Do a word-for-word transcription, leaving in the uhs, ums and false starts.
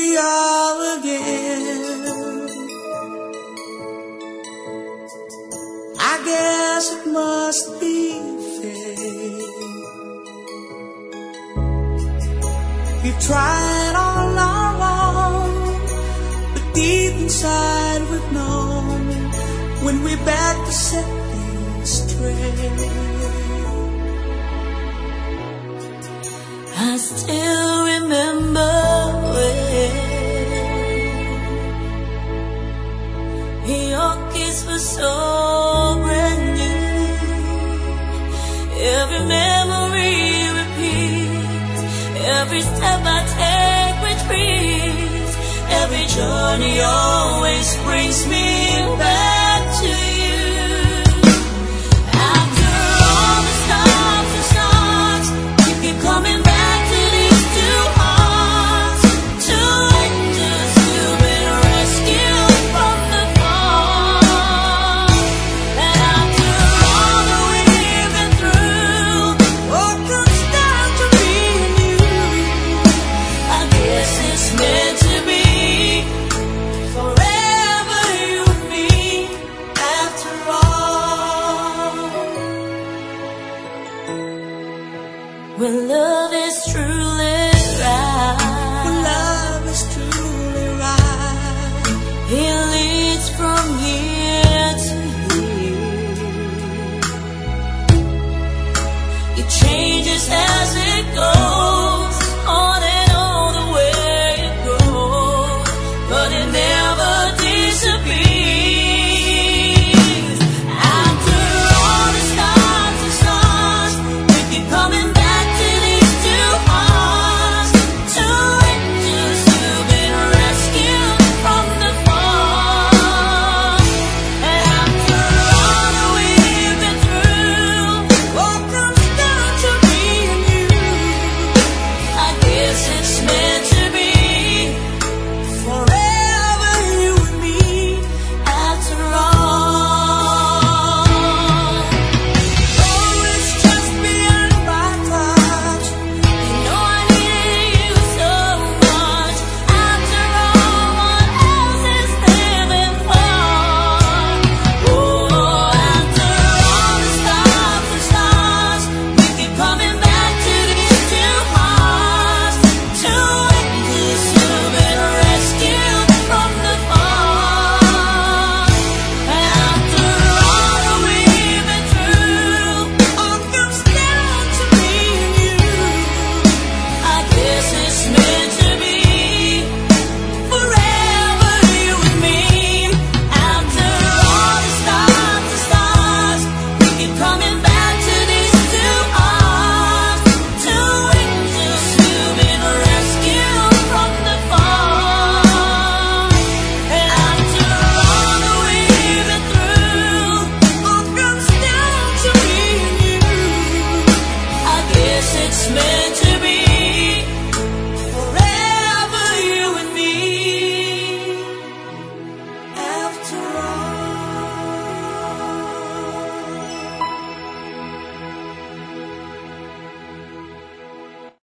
we are again. I guess it must be fate. We've tried all our own, but deep inside we've known when we're back to set things straight. I still remember when your kiss was so brand new. Every memory repeats, every step I take retreats, every journey always brings me